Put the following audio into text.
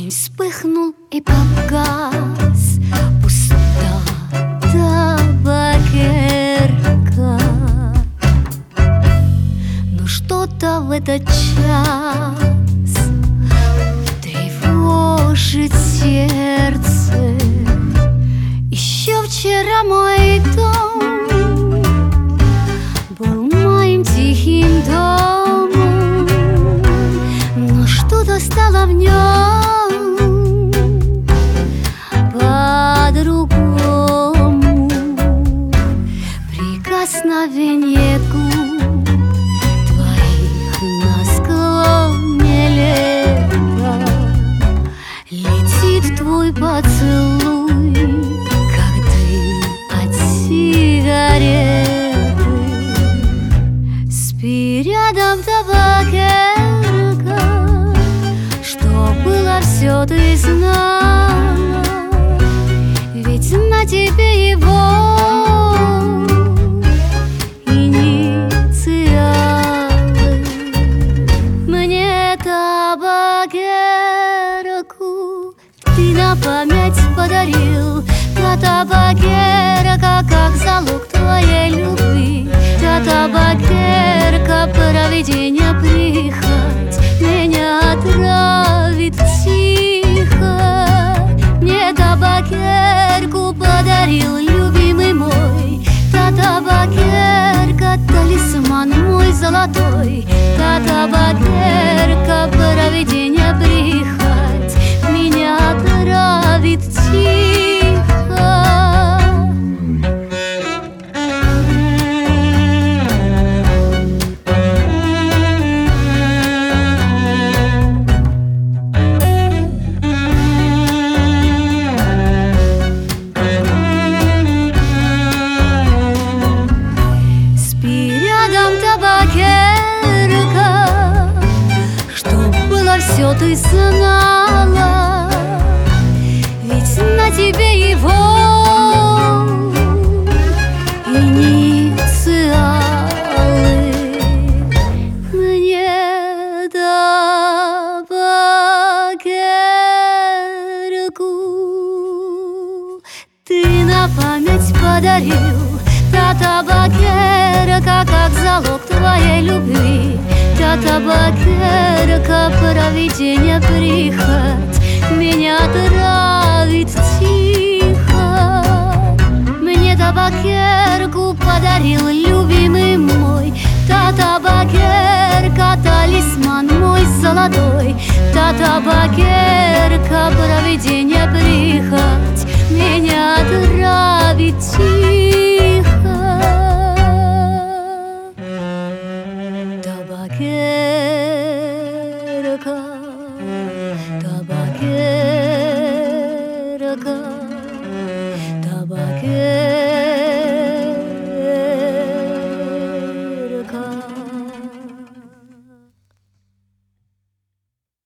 День вспыхнул и погас, пуста табакерка. Но что-то в этот час тревожит сердце. Еще вчера мой дом был моим тихим домом, но что-то стало в нем по-другому. Прикосновение губ твоих на склоне лета, летит твой поцелуй, как дым от сигареты. Спи рядом, табакерка, что было все ты знала, ведь на тебе его инициалы. Мне табакерку ты на память подарил, та табакерка, как залог твоей любви, та табакерка, провидение прихоть меня отравит тихо. Мне табакерку подарил любимый мой, та табакерка, талисман мой золотой, та табакерка, провидение прихоть меня отравит тихо. Табакерка, чтоб было все ты знала, ведь на тебе его инициалы. Мне табакерку ты на память подарил, та табакерка, как залог твоей любви, та табакерка, провидение прихоть меня травит тихо. Мне табакерку подарил любимый мой, та табакерка, талисман мой золотой, та табакерка, провидение прихоть меня травит тихо. Табакерка, табакерка.